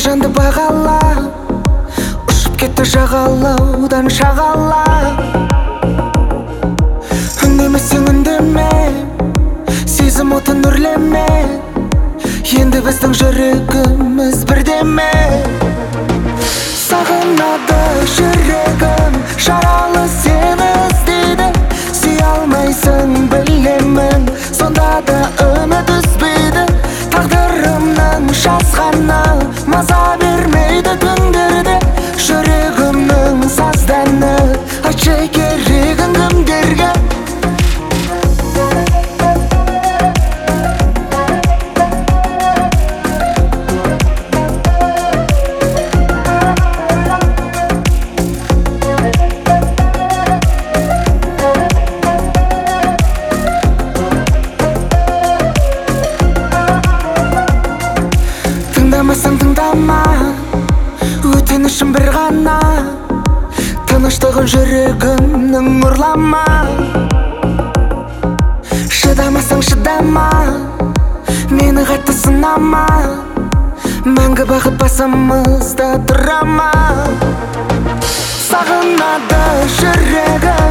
жанды бағала, ұшып кетті жағалаудан шағала. Үндемесең үндеме, сезім отын үрлеме, енді біздің жүрегіміз бірдеме. Сағынады жүрегім, жаралы сені іздейді. Сүйе алмайсың білемін, сонда да үміт үзбейді. Тағдырымның жазғаны маза бермейді түндерде. Жүрегімнің сазданы, айтшы керегін кімдерге? Тыңдамасаң тыңдама, өтінішім бір ғана, тыныштығын жүрегімнің ұрлама. Шыдамасаң шыдама, мені қайтты сынама, мәңгі бақыт басымызда тұрама. Сағынады жүрегім,